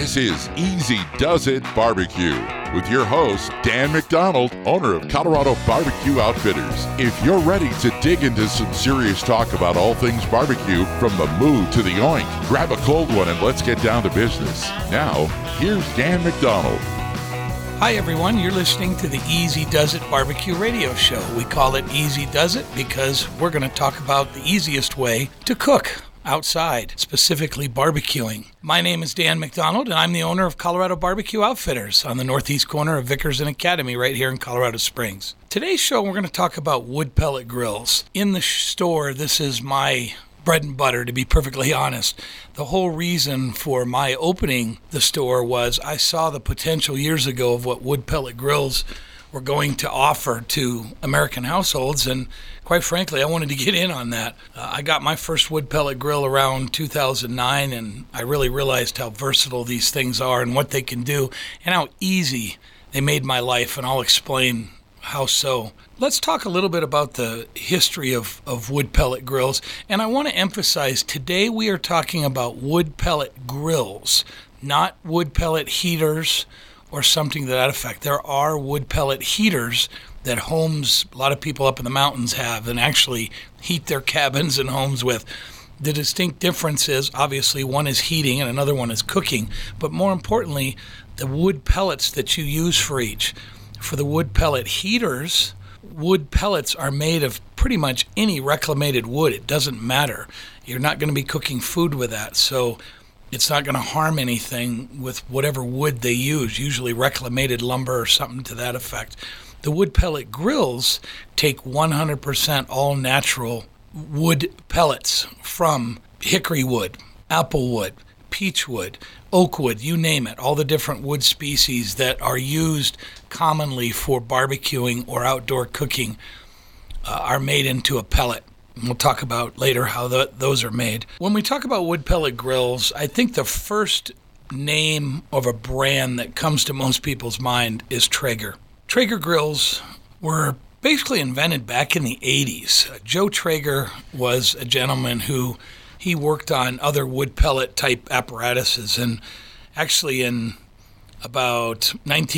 This is Easy Does It Barbecue with your host, Dan McDonald, owner of Colorado Barbecue Outfitters. If you're ready to dig into some serious talk about all things barbecue, from the moo to the oink, grab a cold one and let's get down to business. Now, here's Dan McDonald. Hi everyone, you're listening to the Easy Does It Barbecue Radio Show. We call it Easy Does It because we're going to talk about the easiest way to cook outside, specifically barbecuing. My name is Dan McDonald, and I'm the owner of Colorado Barbecue Outfitters on the northeast corner of Vickers and Academy right here in Colorado Springs. Today's show, we're going to talk about wood pellet grills. In the store, this is my bread and butter, to be perfectly honest. The whole reason for my opening the store was I saw the potential years ago of what wood pellet grills were going to offer to American households, and quite frankly, I wanted to get in on that. I got my first wood pellet grill around 2009, and I really realized how versatile these things are and what they can do and how easy they made my life, and I'll explain how so. Let's talk a little bit about the history of wood pellet grills, and I want to emphasize today we are talking about wood pellet grills, not wood pellet heaters or something to that effect. There are wood pellet heaters that homes, a lot of people up in the mountains have and actually heat their cabins and homes with. The distinct difference is, obviously, one is heating and another one is cooking, but more importantly, the wood pellets that you use for each. For the wood pellet heaters, wood pellets are made of pretty much any reclamated wood. It doesn't matter. You're not going to be cooking food with that, so it's not going to harm anything with whatever wood they use, usually reclamated lumber or something to that effect. The wood pellet grills take 100% all natural wood pellets from hickory wood, apple wood, peach wood, oak wood, you name it. All the different wood species that are used commonly for barbecuing or outdoor cooking are made into a pellet. We'll talk about later how those are made. When we talk about wood pellet grills, I think the first name of a brand that comes to most people's mind is Traeger. Traeger grills were basically invented back in the 80s. Joe Traeger was a gentleman who he worked on other wood pellet type apparatuses, and actually in about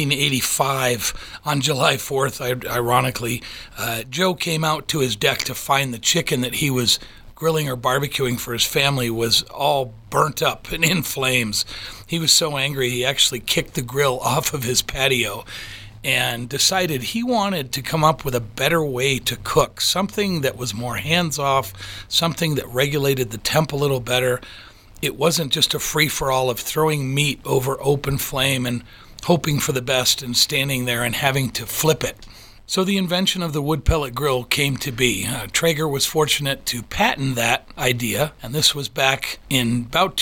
1985, on July 4th, ironically, Joe came out to his deck to find the chicken that he was grilling or barbecuing for his family was all burnt up and in flames. He was so angry, he actually kicked the grill off of his patio and decided he wanted to come up with a better way to cook, something that was more hands-off, something that regulated the temp a little better. It wasn't just a free-for-all of throwing meat over open flame and hoping for the best and standing there and having to flip it. So the invention of the wood pellet grill came to be. Traeger was fortunate to patent that idea, and this was back in about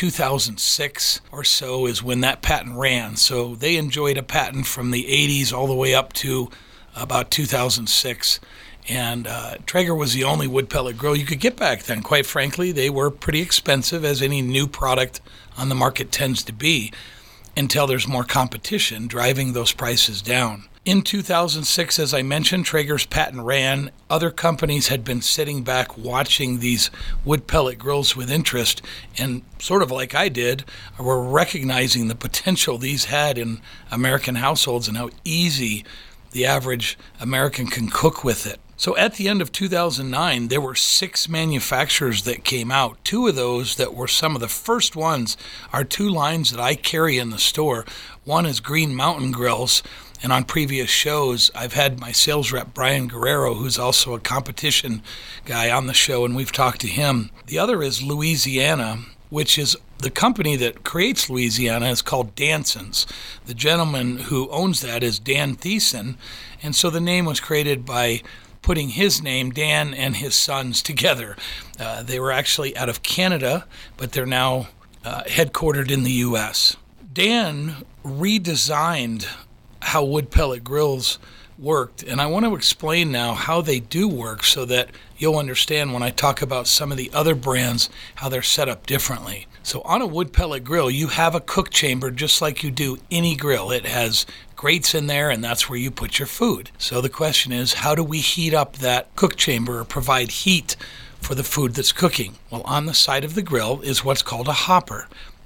2006 or so is when that patent ran. So they enjoyed a patent from the 80s all the way up to about 2006. And Traeger was the only wood pellet grill you could get back then. Quite frankly, they were pretty expensive, as any new product on the market tends to be, until there's more competition driving those prices down. In 2006, as I mentioned, Traeger's patent ran. Other companies had been sitting back watching these wood pellet grills with interest, and sort of like I did, were recognizing the potential these had in American households and how easy the average American can cook with it. So at the end of 2009, there were 6 manufacturers that came out. 2 of those that were some of the first ones are 2 lines that I carry in the store. One is Green Mountain Grills, and on previous shows, I've had my sales rep, Brian Guerrero, who's also a competition guy on the show, and we've talked to him. The other is Louisiana, which is the company that creates Louisiana is called Danson's. The gentleman who owns that is Dan Thiessen, and so the name was created by putting his name, Dan, and his sons together. They were actually out of Canada, but they're now headquartered in the U.S. Dan redesigned how wood pellet grills worked, and I want to explain now how they do work so that you'll understand when I talk about some of the other brands, how they're set up differently. So on a wood pellet grill, you have a cook chamber just like you do any grill. It has grates in there, and that's where you put your food. So the question is, how do we heat up that cook chamber or provide heat for the food that's cooking? Well, on the side of the grill is what's called a hopper.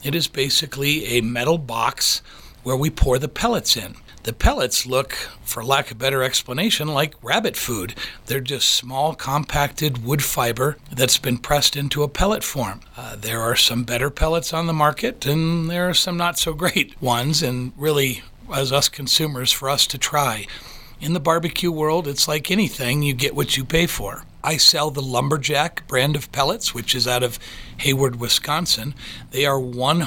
It is basically a metal box where we pour the pellets in. The pellets look, for lack of a better explanation, like rabbit food. They're just small, compacted wood fiber that's been pressed into a pellet form. There are some better pellets on the market, and there are some not so great ones, and really, as us consumers, for us to try. In the barbecue world, it's like anything, you get what you pay for. I sell the Lumberjack brand of pellets, which is out of Hayward, Wisconsin. They are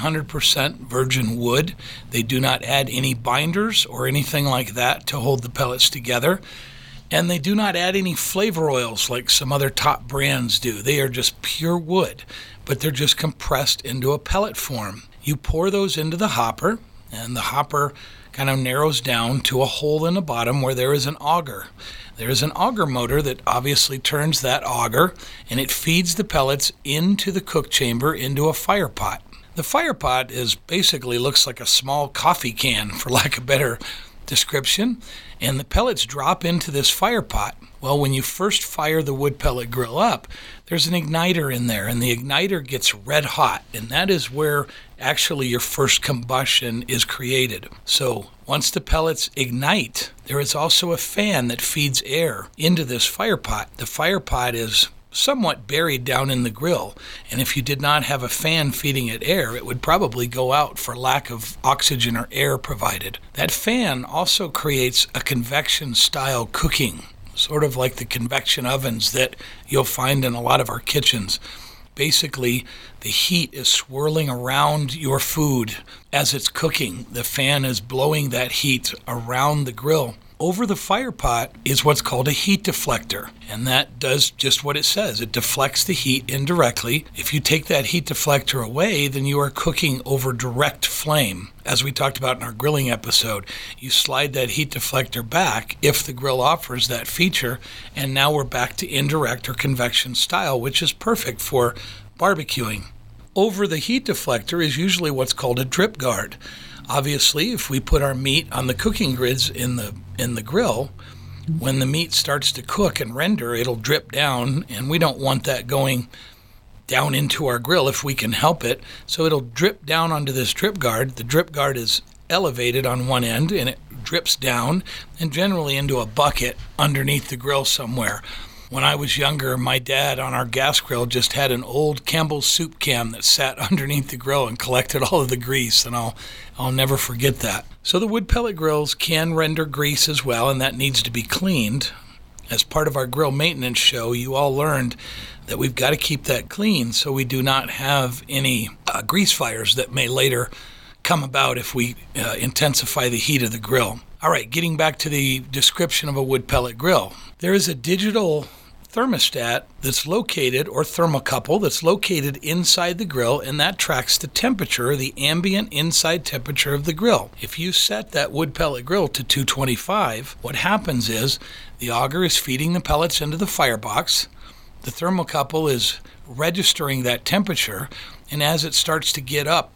100% virgin wood. They do not add any binders or anything like that to hold the pellets together. And they do not add any flavor oils like some other top brands do. They are just pure wood, but they're just compressed into a pellet form. You pour those into the hopper, and the hopper kind of narrows down to a hole in the bottom where there is an auger. There is an auger motor that obviously turns that auger, and it feeds the pellets into the cook chamber into a fire pot. The fire pot basically looks like a small coffee can, for lack of a better description, and the pellets drop into this fire pot. Well, when you first fire the wood pellet grill up, there's an igniter in there, and the igniter gets red hot, and that is where actually your first combustion is created. So once the pellets ignite, there is also a fan that feeds air into this fire pot. The fire pot is somewhat buried down in the grill, and if you did not have a fan feeding it air, it would probably go out for lack of oxygen or air provided. That fan also creates a convection style cooking, sort of like the convection ovens that you'll find in a lot of our kitchens. Basically, the heat is swirling around your food as it's cooking. The fan is blowing that heat around the grill. Over the fire pot is what's called a heat deflector, and that does just what it says. It deflects the heat indirectly. If you take that heat deflector away, then you are cooking over direct flame. As we talked about in our grilling episode, you slide that heat deflector back if the grill offers that feature, and now we're back to indirect or convection style, which is perfect for barbecuing. Over the heat deflector is usually what's called a drip guard. Obviously, if we put our meat on the cooking grids in the grill, when the meat starts to cook and render, it'll drip down, and we don't want that going down into our grill if we can help it. So it'll drip down onto this drip guard. The drip guard is elevated on one end, and it drips down and generally into a bucket underneath the grill somewhere. When I was younger, my dad on our gas grill just had an old Campbell's soup can that sat underneath the grill and collected all of the grease, and I'll never forget that. So the wood pellet grills can render grease as well, and that needs to be cleaned. As part of our grill maintenance show, you all learned that we've got to keep that clean so we do not have any grease fires that may later come about if we intensify the heat of the grill. All right, getting back to the description of a wood pellet grill. There is a digital thermostat that's located, or thermocouple, that's located inside the grill, and that tracks the temperature, the ambient inside temperature of the grill. If you set that wood pellet grill to 225, what happens is the auger is feeding the pellets into the firebox. The thermocouple is registering that temperature, and as it starts to get up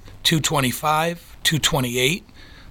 225, 228,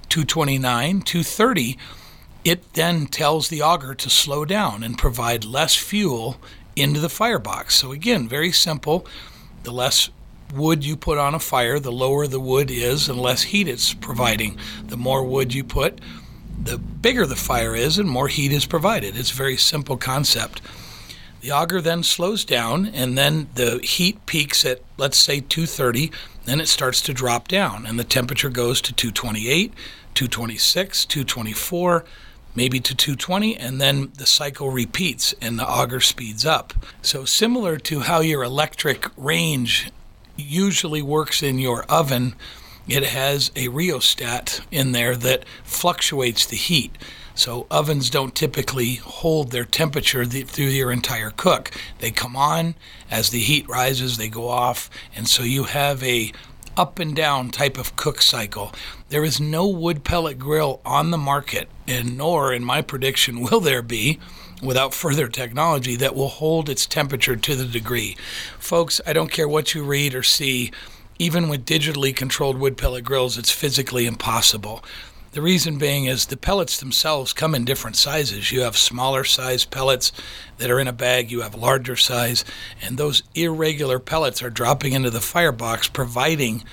229, 230, it then tells the auger to slow down and provide less fuel into the firebox. So again, very simple. The less wood you put on a fire, the lower the wood is and less heat it's providing. The more wood you put, the bigger the fire is and more heat is provided. It's a very simple concept. The auger then slows down, and then the heat peaks at, let's say, 230. Then it starts to drop down, and the temperature goes to 228, 226, 224, maybe to 220, and then the cycle repeats and the auger speeds up. So similar to how your electric range usually works in your oven, it has a rheostat in there that fluctuates the heat. So ovens don't typically hold their temperature through your entire cook. They come on, as the heat rises, they go off, and so you have a up and down type of cook cycle. There is no wood pellet grill on the market, and nor, in my prediction, will there be, without further technology, that will hold its temperature to the degree. Folks, I don't care what you read or see, even with digitally controlled wood pellet grills, it's physically impossible. The reason being is the pellets themselves come in different sizes. You have smaller size pellets that are in a bag, you have larger size, and those irregular pellets are dropping into the firebox, providing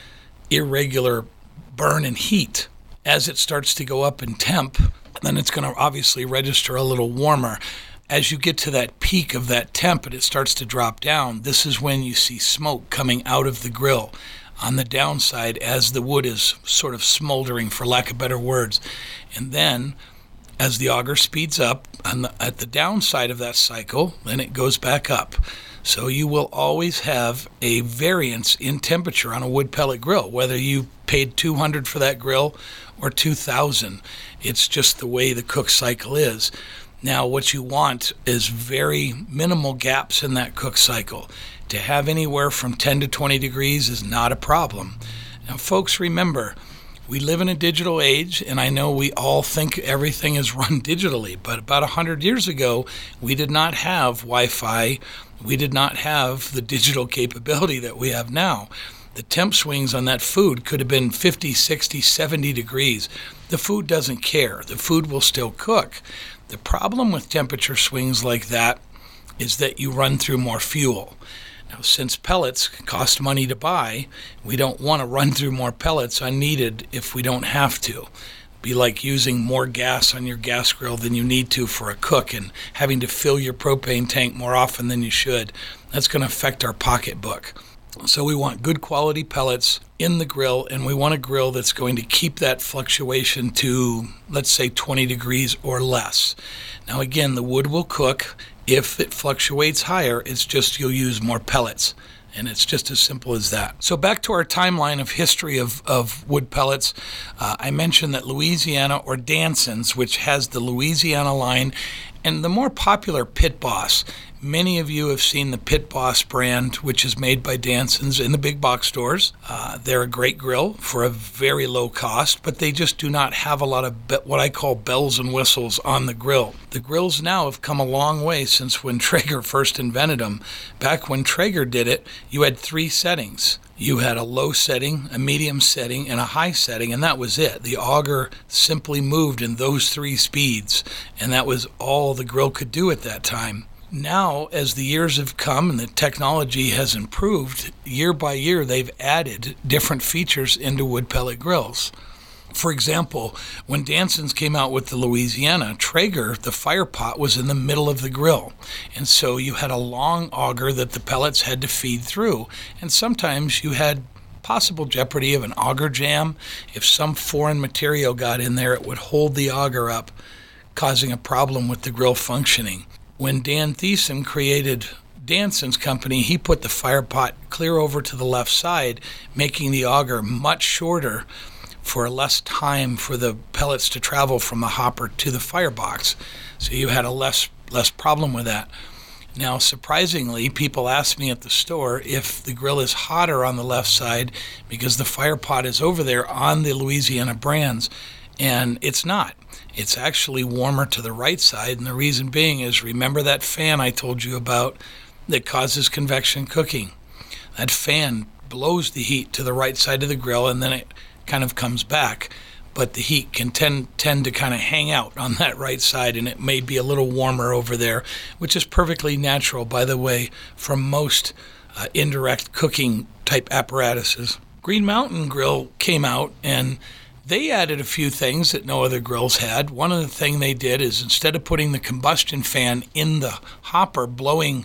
irregular burn and heat. As it starts to go up in temp, then it's going to obviously register a little warmer. As you get to that peak of that temp and it starts to drop down, this is when you see smoke coming out of the grill on the downside as the wood is sort of smoldering, for lack of better words. And then as the auger speeds up at the downside of that cycle, then it goes back up. So you will always have a variance in temperature on a wood pellet grill, whether you paid $200 for that grill or $2,000. It's just the way the cook cycle is. Now, what you want is very minimal gaps in that cook cycle. To have anywhere from 10 to 20 degrees is not a problem. Now, folks, remember, we live in a digital age, and I know we all think everything is run digitally, but about 100 years ago, we did not have Wi-Fi. We did not have the digital capability that we have now. The temp swings on that food could have been 50, 60, 70 degrees. The food doesn't care. The food will still cook. The problem with temperature swings like that is that you run through more fuel. Now, since pellets cost money to buy, we don't want to run through more pellets unneeded if we don't have to. Be like using more gas on your gas grill than you need to for a cook and having to fill your propane tank more often than you should. That's going to affect our pocketbook. So we want good quality pellets in the grill, and we want a grill that's going to keep that fluctuation to, let's say, 20 degrees or less. Now, again, the wood will cook. If it fluctuates higher, it's just you'll use more pellets. And it's just as simple as that. So back to our timeline of history of wood pellets. I mentioned that Louisiana or Danson's, which has the Louisiana line, and the more popular Pit Boss. Many of you have seen the Pit Boss brand, which is made by Danson's in the big box stores. They're a great grill for a very low cost, but they just do not have a lot of what I call bells and whistles on the grill. The grills now have come a long way since when Traeger first invented them. Back when Traeger did it, you had 3 settings. You had a low setting, a medium setting, and a high setting, and that was it. The auger simply moved in those 3 speeds, and that was all the grill could do at that time. Now, as the years have come and the technology has improved, year by year they've added different features into wood pellet grills. For example, when Danson's came out with the Louisiana, Traeger, the fire pot was in the middle of the grill. And so you had a long auger that the pellets had to feed through. And sometimes you had possible jeopardy of an auger jam. If some foreign material got in there, it would hold the auger up, causing a problem with the grill functioning. When Dan Thiessen created Danson's company, he put the fire pot clear over to the left side, making the auger much shorter for less time for the pellets to travel from the hopper to the firebox. So you had a less problem with that. Now, surprisingly, people ask me at the store if the grill is hotter on the left side because the fire pot is over there on the Louisiana brands, and it's not. It's actually warmer to the right side, and the reason being is, remember that fan I told you about that causes convection cooking? That fan blows the heat to the right side of the grill, and then it kind of comes back, but the heat can tend to kind of hang out on that right side, and it may be a little warmer over there, which is perfectly natural, by the way, from most indirect cooking type apparatuses. Green Mountain Grill came out, and they added a few things that no other grills had. One of the things they did is, instead of putting the combustion fan in the hopper blowing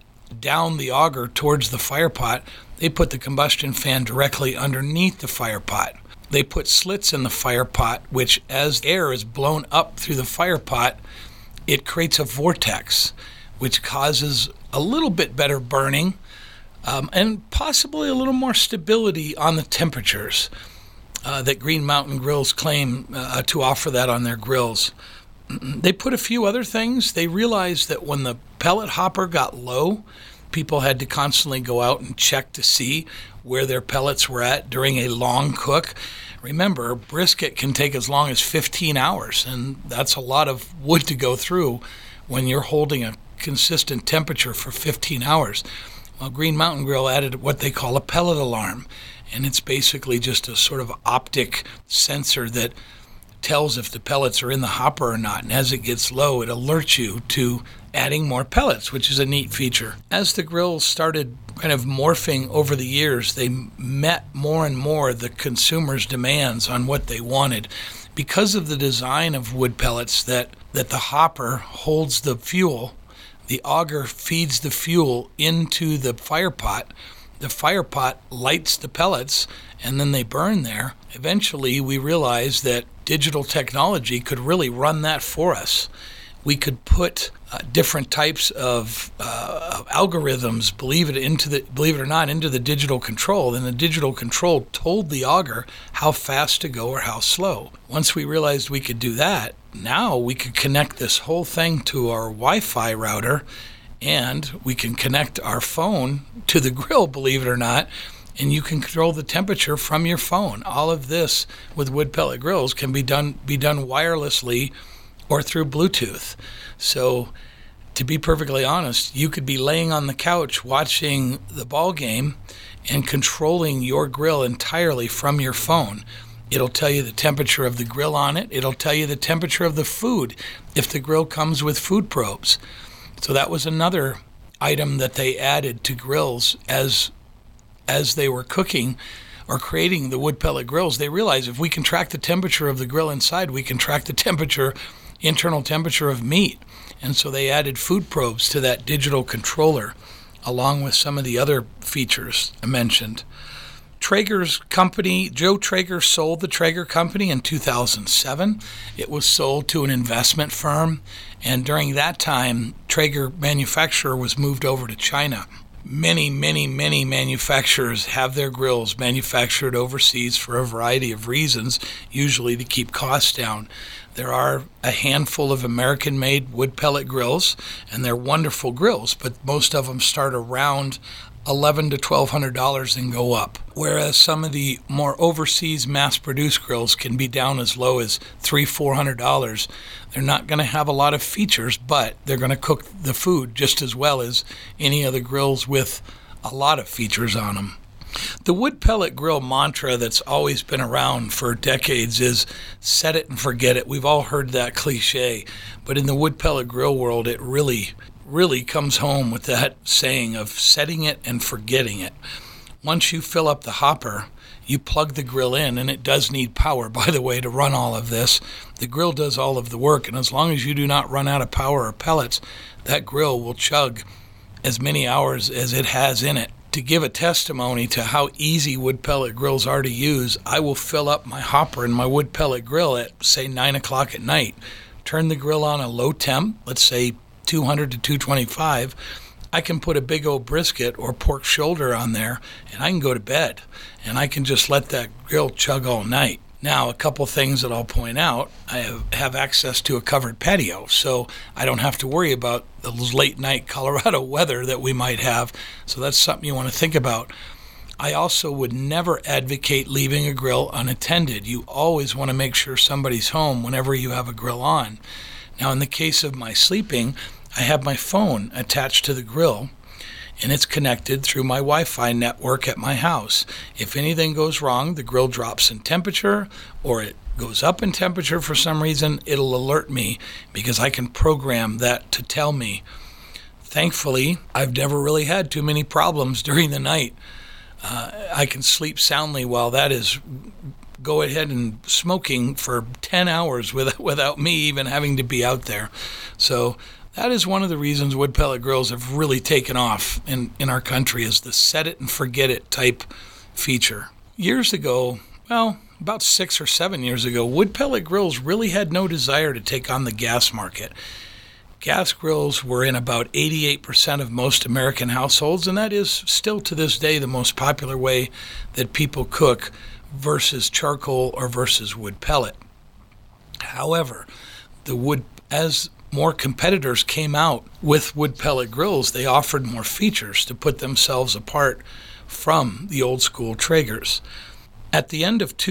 down the auger towards the fire pot, they put the combustion fan directly underneath the fire pot. They put slits in the fire pot, which as air is blown up through the fire pot, it creates a vortex, which causes a little bit better burning and possibly a little more stability on the temperatures. That Green Mountain Grills claim to offer that on their grills. They put a few other things. They realized that when the pellet hopper got low, people had to constantly go out and check to see where their pellets were at during a long cook. Remember, brisket can take as long as 15 hours, and that's a lot of wood to go through when you're holding a consistent temperature for 15 hours. Well, Green Mountain Grill added what they call a pellet alarm. And it's basically just a sort of optic sensor that tells if the pellets are in the hopper or not. And as it gets low, it alerts you to adding more pellets, which is a neat feature. As the grills started kind of morphing over the years, they met more and more the consumer's demands on what they wanted. Because of the design of wood pellets, that the hopper holds the fuel, the auger feeds the fuel into the fire pot lights the pellets, and then they burn there. Eventually, we realized that digital technology could really run that for us. We could put different types of algorithms, believe it or not, into the digital control. And the digital control told the auger how fast to go or how slow. Once we realized we could do that, now we could connect this whole thing to our Wi-Fi router, and we can connect our phone to the grill, believe it or not, and you can control the temperature from your phone. All of this with wood pellet grills can be done wirelessly or through Bluetooth. So to be perfectly honest, you could be laying on the couch watching the ball game and controlling your grill entirely from your phone. It'll tell you the temperature of the grill on it. It'll tell you the temperature of the food if the grill comes with food probes. So that was another item that they added to grills as they were cooking or creating the wood pellet grills. They realized if we can track the temperature of the grill inside, we can track the internal temperature of meat. And so they added food probes to that digital controller, along with some of the other features I mentioned. Traeger's company, Joe Traeger, sold the Traeger company in 2007. It was sold to an investment firm, and during that time, Traeger manufacturer was moved over to China. Many manufacturers have their grills manufactured overseas for a variety of reasons, usually to keep costs down. There are a handful of American-made wood pellet grills, and they're wonderful grills, but most of them start around $1,100 to $1,200 and go up, whereas some of the more overseas mass-produced grills can be down as low as $300-400. They're not going to have a lot of features, but they're going to cook the food just as well as any other grills with a lot of features on them. The wood pellet grill mantra that's always been around for decades is set it and forget it. We've all heard that cliche, but in the wood pellet grill world, it really comes home with that saying of setting it and forgetting it. Once you fill up the hopper, you plug the grill in, and it does need power, by the way, to run all of this. The grill does all of the work, and as long as you do not run out of power or pellets, that grill will chug as many hours as it has in it. To give a testimony to how easy wood pellet grills are to use, I will fill up my hopper in my wood pellet grill at, say, 9 o'clock at night, turn the grill on a low temp, let's say 200 to 225, I can put a big old brisket or pork shoulder on there, and I can go to bed, and I can just let that grill chug all night. Now, a couple things that I'll point out. I have access to a covered patio, so I don't have to worry about the late night Colorado weather that we might have, so that's something you want to think about. I also would never advocate leaving a grill unattended. You always want to make sure somebody's home whenever you have a grill on. Now, in the case of my sleeping, I have my phone attached to the grill, and it's connected through my Wi-Fi network at my house. If anything goes wrong, the grill drops in temperature or it goes up in temperature for some reason, it'll alert me because I can program that to tell me. Thankfully, I've never really had too many problems during the night. I can sleep soundly while that is go ahead and smoking for 10 hours without me even having to be out there. So that is one of the reasons wood pellet grills have really taken off in our country, is the set it and forget it type feature. Years ago, well, about 6 or 7 years ago, wood pellet grills really had no desire to take on the gas market. Gas grills were in about 88% of most American households, and that is still to this day the most popular way that people cook versus charcoal or versus wood pellet. However, as more competitors came out with wood pellet grills, they offered more features to put themselves apart from the old school Traegers. At the end of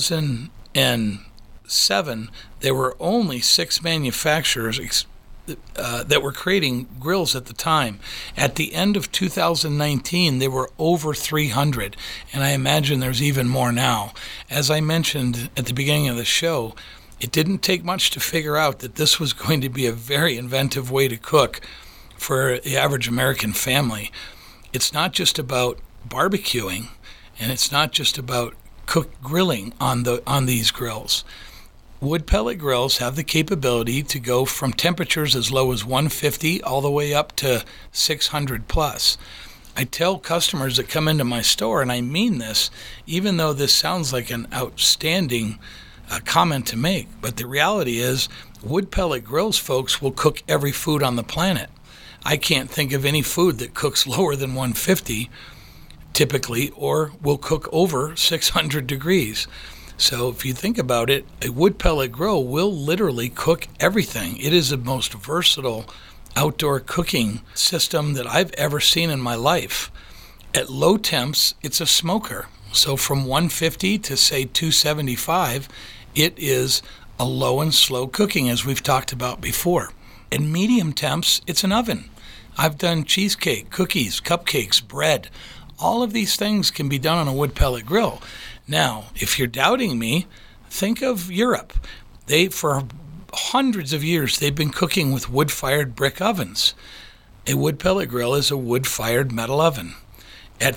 2007, there were only 6 manufacturers that were creating grills at the time. At the end of 2019, there were over 300, and I imagine there's even more now. As I mentioned at the beginning of the show, It didn't take much to figure out that this was going to be a very inventive way to cook for the average American family. It's not just about barbecuing, and it's not just about grilling on these grills. Wood pellet grills have the capability to go from temperatures as low as 150 all the way up to 600 plus. I tell customers that come into my store, and I mean this, even though this sounds like an outstanding comment to make, but the reality is wood pellet grills, folks, will cook every food on the planet. I can't think of any food that cooks lower than 150 typically, or will cook over 600 degrees. So if you think about it, a wood pellet grill will literally cook everything. It is the most versatile outdoor cooking system that I've ever seen in my life. At low temps, it's a smoker. So from 150 to say 275, it is a low and slow cooking, as we've talked about before. At medium temps, it's an oven. I've done cheesecake, cookies, cupcakes, bread. All of these things can be done on a wood pellet grill. Now, if you're doubting me, think of Europe. For hundreds of years, they've been cooking with wood-fired brick ovens. A wood pellet grill is a wood-fired metal oven. At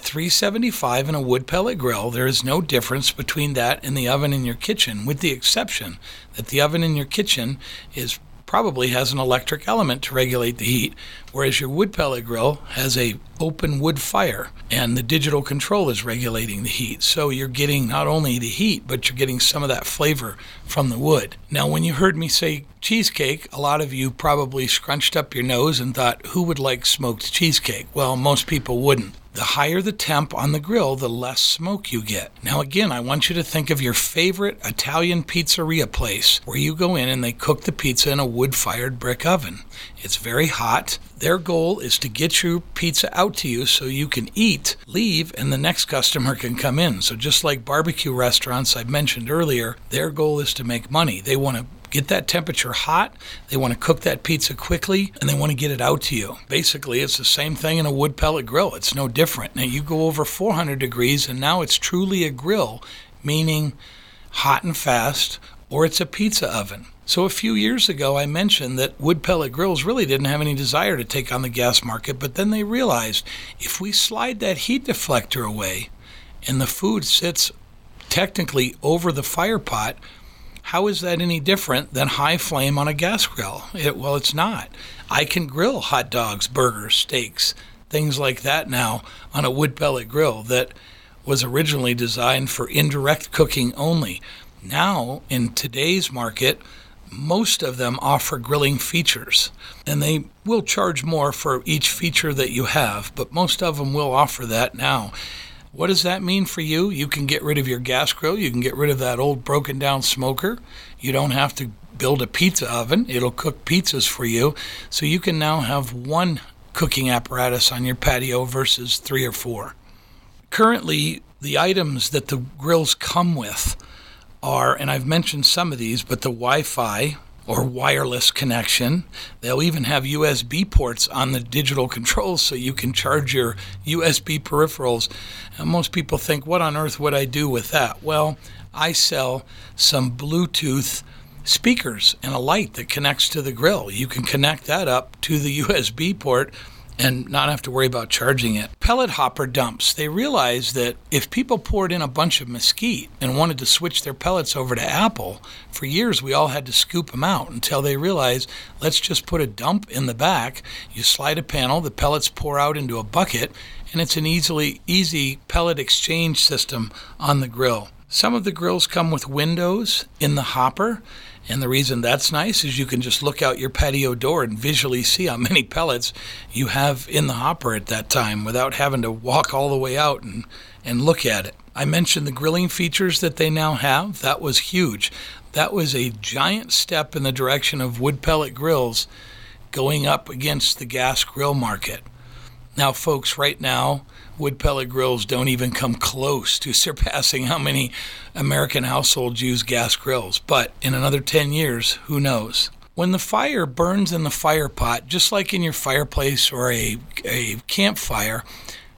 375 in a wood pellet grill, there is no difference between that and the oven in your kitchen, with the exception that the oven in your kitchen probably has an electric element to regulate the heat, whereas your wood pellet grill has a open wood fire, and the digital control is regulating the heat. So you're getting not only the heat, but you're getting some of that flavor from the wood. Now, when you heard me say cheesecake, a lot of you probably scrunched up your nose and thought, who would like smoked cheesecake? Well, most people wouldn't. The higher the temp on the grill, the less smoke you get. Now again, I want you to think of your favorite Italian pizzeria place where you go in and they cook the pizza in a wood-fired brick oven. It's very hot. Their goal is to get your pizza out to you so you can eat, leave, and the next customer can come in. So just like barbecue restaurants I mentioned earlier, their goal is to make money. They want to get that temperature hot, they want to cook that pizza quickly, and they want to get it out to you. Basically, it's the same thing in a wood pellet grill. It's no different. Now, you go over 400 degrees, and now it's truly a grill, meaning hot and fast, or it's a pizza oven. So a few years ago, I mentioned that wood pellet grills really didn't have any desire to take on the gas market, but then they realized if we slide that heat deflector away and the food sits technically over the fire pot, how is that any different than high flame on a gas grill? Well, it's not. I can grill hot dogs, burgers, steaks, things like that now on a wood pellet grill that was originally designed for indirect cooking only. Now, in today's market, most of them offer grilling features, and they will charge more for each feature that you have, but most of them will offer that now. What does that mean for you? You can get rid of your gas grill. You can get rid of that old broken down smoker. You don't have to build a pizza oven. It'll cook pizzas for you. So you can now have one cooking apparatus on your patio versus 3 or 4. Currently, the items that the grills come with are, and I've mentioned some of these, but the Wi-Fi or wireless connection. They'll even have USB ports on the digital controls so you can charge your USB peripherals. And most people think, what on earth would I do with that? Well, I sell some Bluetooth speakers and a light that connects to the grill. You can connect that up to the USB port and not have to worry about charging it. Pellet hopper dumps. They realized that if people poured in a bunch of mesquite and wanted to switch their pellets over to apple, for years we all had to scoop them out until they realized, let's just put a dump in the back. You slide a panel, the pellets pour out into a bucket, and it's an easy pellet exchange system on the grill. Some of the grills come with windows in the hopper, and the reason that's nice is you can just look out your patio door and visually see how many pellets you have in the hopper at that time without having to walk all the way out and look at it. I mentioned the grilling features that they now have. That was huge. That was a giant step in the direction of wood pellet grills going up against the gas grill market. Now, folks, right now, wood pellet grills don't even come close to surpassing how many American households use gas grills. But in another 10 years, who knows? When the fire burns in the fire pot, just like in your fireplace or a campfire,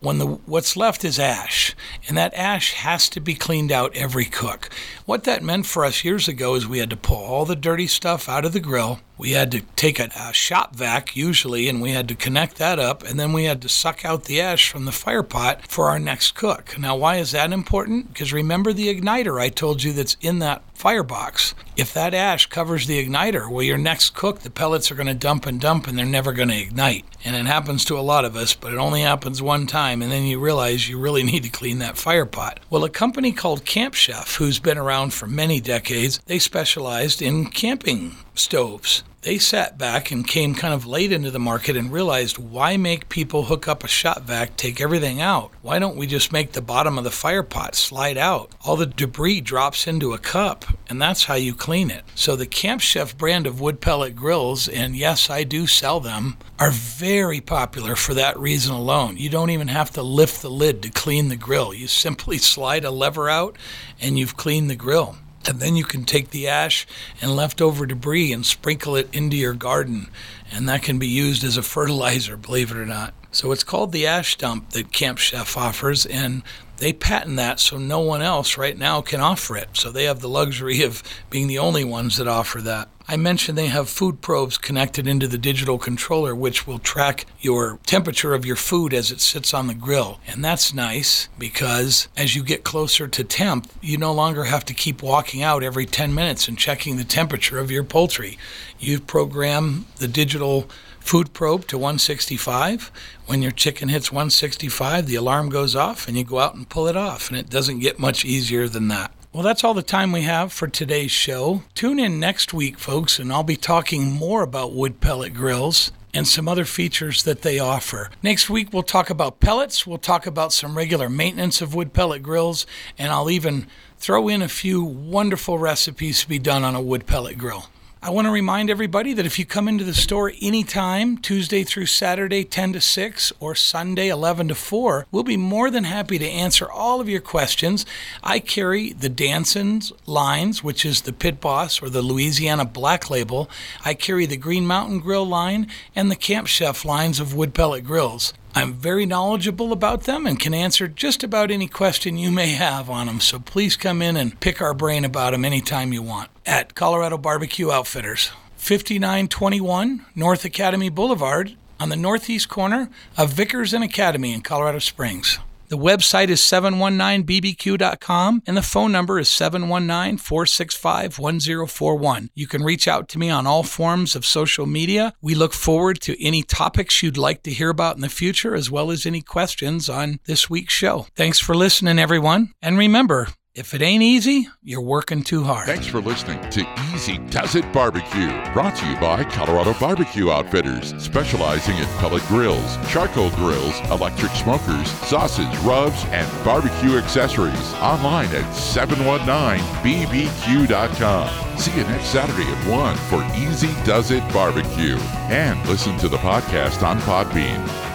what's left is ash, and that ash has to be cleaned out every cook. What that meant for us years ago is we had to pull all the dirty stuff out of the grill. We had to take a shop vac usually, and we had to connect that up, and then we had to suck out the ash from the fire pot for our next cook. Now, why is that important? Because remember the igniter I told you that's in that firebox. If that ash covers the igniter, well, your next cook, the pellets are going to dump, and they're never going to ignite. And it happens to a lot of us, but it only happens one time, and then you realize you really need to clean that fire pot. Well, a company called Camp Chef, who's been around for many decades, they specialized in camping stoves. They sat back and came kind of late into the market and realized, why make people hook up a shop vac, take everything out? Why don't we just make the bottom of the fire pot slide out? All the debris drops into a cup, and that's how you clean it. So the Camp Chef brand of wood pellet grills, and yes, I do sell them, are very popular for that reason alone. You don't even have to lift the lid to clean the grill. You simply slide a lever out, and you've cleaned the grill. And then you can take the ash and leftover debris and sprinkle it into your garden. And that can be used as a fertilizer, believe it or not. So it's called the ash dump that Camp Chef offers, and they patent that so no one else right now can offer it. So they have the luxury of being the only ones that offer that. I mentioned they have food probes connected into the digital controller, which will track your temperature of your food as it sits on the grill. And that's nice because as you get closer to temp, you no longer have to keep walking out every 10 minutes and checking the temperature of your poultry. You program the digital food probe to 165. When your chicken hits 165, the alarm goes off and you go out and pull it off. And it doesn't get much easier than that. Well, that's all the time we have for today's show. Tune in next week, folks, and I'll be talking more about wood pellet grills and some other features that they offer. Next week, we'll talk about pellets. We'll talk about some regular maintenance of wood pellet grills, and I'll even throw in a few wonderful recipes to be done on a wood pellet grill. I want to remind everybody that if you come into the store anytime, Tuesday through Saturday, 10 to 6, or Sunday, 11 to 4, we'll be more than happy to answer all of your questions. I carry the Danson's lines, which is the Pit Boss or the Louisiana Black Label. I carry the Green Mountain Grill line and the Camp Chef lines of wood pellet grills. I'm very knowledgeable about them and can answer just about any question you may have on them, so please come in and pick our brain about them anytime you want. At Colorado Barbecue Outfitters, 5921 North Academy Boulevard on the northeast corner of Vickers and Academy in Colorado Springs. The website is 719bbq.com, and the phone number is 719-465-1041. You can reach out to me on all forms of social media. We look forward to any topics you'd like to hear about in the future, as well as any questions on this week's show. Thanks for listening, everyone. And remember, if it ain't easy, you're working too hard. Thanks for listening to Easy Does It Barbecue, brought to you by Colorado Barbecue Outfitters, specializing in pellet grills, charcoal grills, electric smokers, sausage, rubs, and barbecue accessories. Online at 719bbq.com. See you next Saturday at 1 for Easy Does It Barbecue. And listen to the podcast on Podbean.